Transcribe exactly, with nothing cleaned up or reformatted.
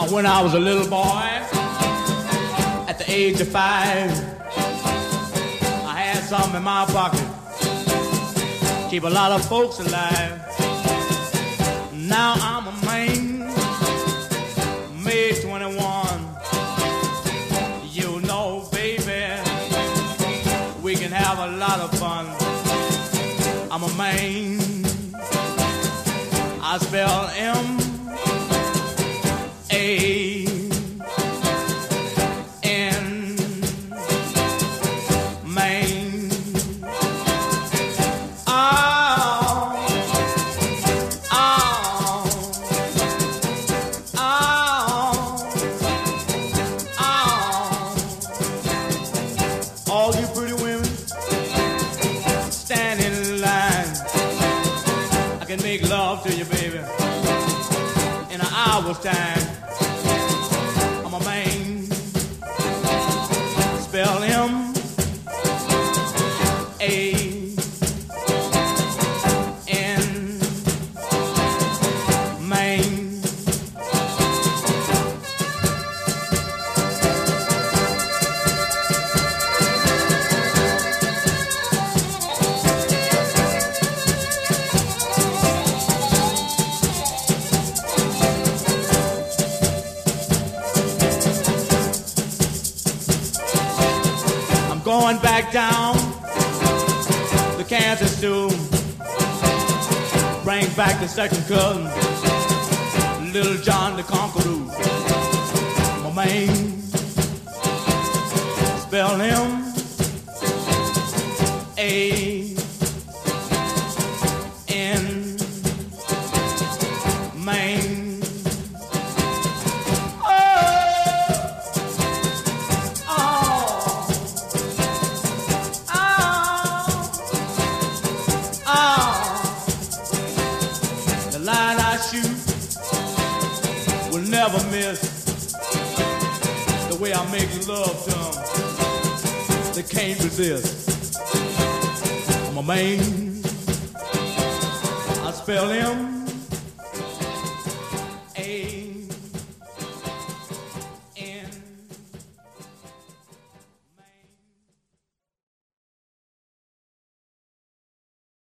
When I was a little boy, at the age of five, I had something in my pocket, keep a lot of folks alive. Now I'm a man, made twenty-one. You know, baby, we can have a lot of fun. I'm a man, I spell M A N, Maine. Oh, oh, oh, oh. All you pretty women stand in line. I can make love to you, baby, in an hour's time. Spell M A N, Maine. Going back down the Kansas too, bring back the second cousin, Little John the Conqueror. My man, spell him A N, Maine. Line I shoot will never miss. The way I make love to them, they can't resist. I'm a man, I spell him